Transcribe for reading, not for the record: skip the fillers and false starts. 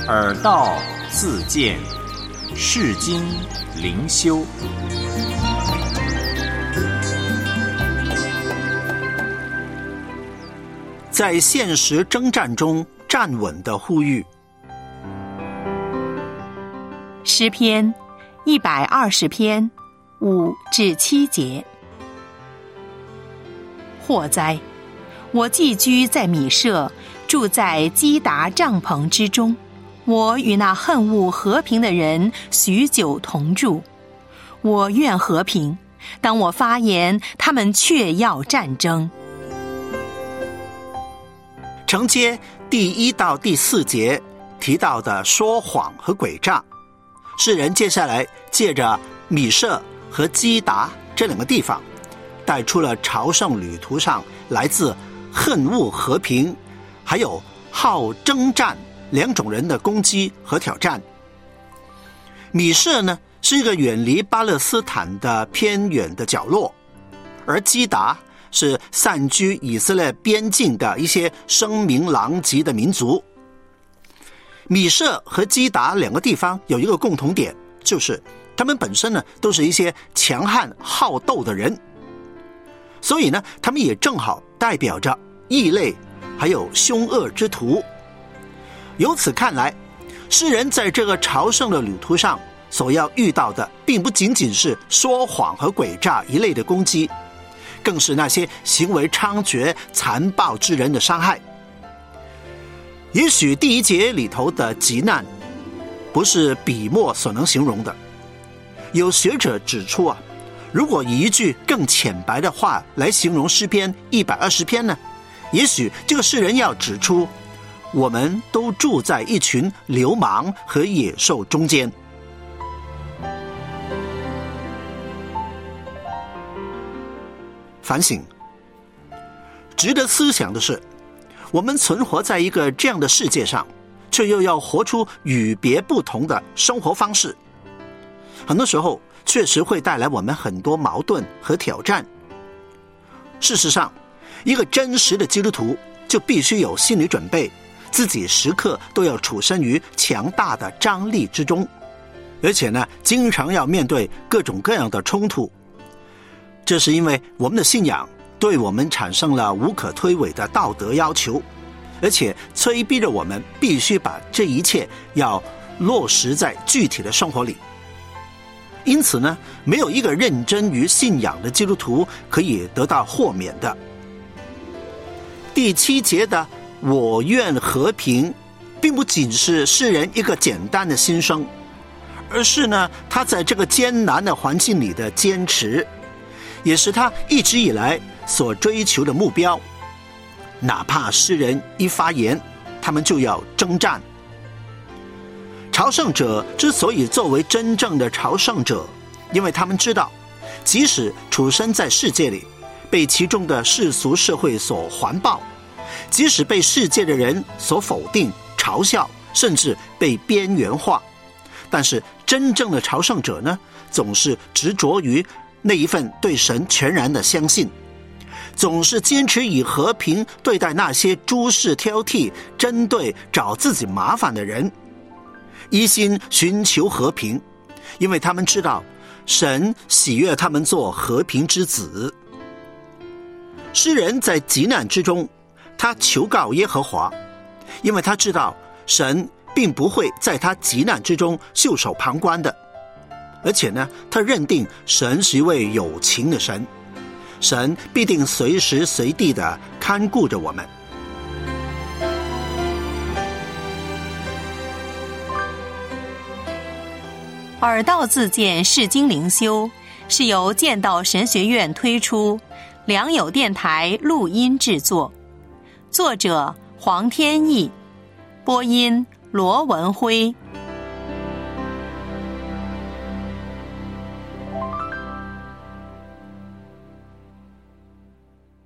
耳道自见，世经灵修。 在现实征战中站稳的呼吁。 诗篇120篇5至7节。祸哉！我寄居在米舍，住在基达帐篷之中。我与那恨恶和平的人许久同住。我愿和平，当我发言，他们却要战争。 承接第1到第4节提到的说谎和诡诈，诗人接下来借着米舍和基达这两个地方，带出了朝圣旅途上来自恨恶和平还有好征战两种人的攻击和挑战。米舍呢，是一个远离巴勒斯坦的偏远的角落，而基达是散居以色列边境的一些声名狼藉的民族。米舍和基达两个地方有一个共同点，就是他们本身呢都是一些强悍好斗的人，所以呢他们也正好代表着异类还有凶恶之徒。由此看来，诗人在这个朝圣的旅途上所要遇到的并不仅仅是说谎和诡诈一类的攻击，更是那些行为猖獗残暴之人的伤害。也许第1节里头的急难不是笔墨所能形容的，有学者指出啊，如果以一句更浅白的话来形容诗篇120篇呢，也许这个诗人要指出，我们都住在一群流氓和野兽中间。反省，值得思想的是，我们存活在一个这样的世界上，却又要活出与别不同的生活方式，很多时候确实会带来我们很多矛盾和挑战。事实上，一个真实的基督徒就必须有心理准备，自己时刻都要处身于强大的张力之中，而且呢，经常要面对各种各样的冲突。这是因为我们的信仰对我们产生了无可推诿的道德要求，而且催逼着我们必须把这一切要落实在具体的生活里。因此呢，没有一个认真于信仰的基督徒可以得到豁免的。第7节的我愿和平，并不仅是诗人一个简单的心声，而是呢，他在这个艰难的环境里的坚持，也是他一直以来所追求的目标。哪怕诗人一发言，他们就要征战。朝圣者之所以作为真正的朝圣者，因为他们知道，即使处身在世界里，被其中的世俗社会所环抱，即使被世界的人所否定、嘲笑，甚至被边缘化，但是真正的朝圣者呢，总是执着于那一份对神全然的相信，总是坚持以和平对待那些诸事挑剔、针对、找自己麻烦的人，一心寻求和平，因为他们知道神喜悦他们做和平之子。诗人在急难之中，他求告耶和华，因为他知道神并不会在他急难之中袖手旁观的，而且呢，他认定神是一位有情的神，神必定随时随地的看顾着我们。 耳道自见世经灵修是由剑道神学院推出，良友电台录音制作，作者黄天意，播音罗文辉。